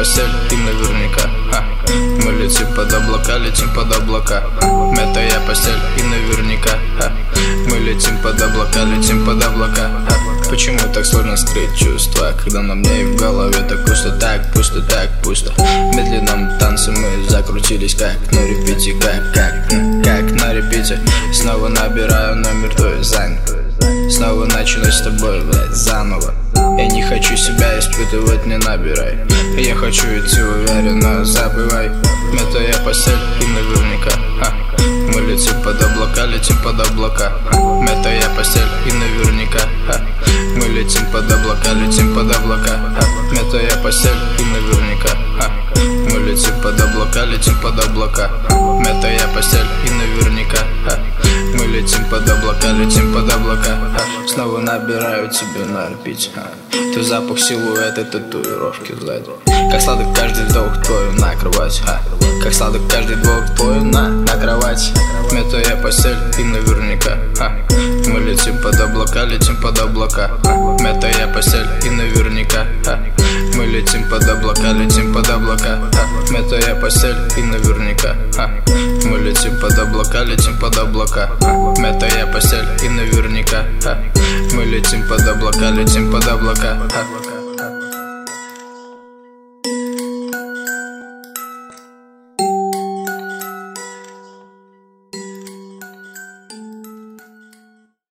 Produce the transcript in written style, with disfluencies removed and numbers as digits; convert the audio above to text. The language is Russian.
постель и наверняка мы летим под облака, летим под облака. Это я постель и наверняка мы летим под облака, летим под облака. Почему так сложно скрыть чувства, когда на мне и в голове так пусто, так пусто, так пусто. В медленном танце мы закрутились как на репите, как на репите. Снова набираю номер твой занят. Снова начну с тобой, блядь, заново. Я не хочу себя испытывать, не набирай. Я хочу идти уверенно, забывай. Это я постель и наверняка мы летим под облака, летим под облака. Это я постель и наверняка мы летим под облака, летим под облака. Это я постель и наверняка мы летим под облака, летим под облака. Это я постель и наверняка мы летим под облака, летим под облака. Снова набираю тебе на репите. Ты запах силуэта татуировки сзади. Как сладок каждый вдох твой на кровать, как сладок каждый вдох твой на кровать. Это я постель и наверняка мы летим под облака, летим под облака. Это я постель и наверняка мы летим под облака, летим под облака. Это я постель и наверняка мы летим под облака, летим под облака. Это я постель и наверняка мы летим под облака, летим под облака.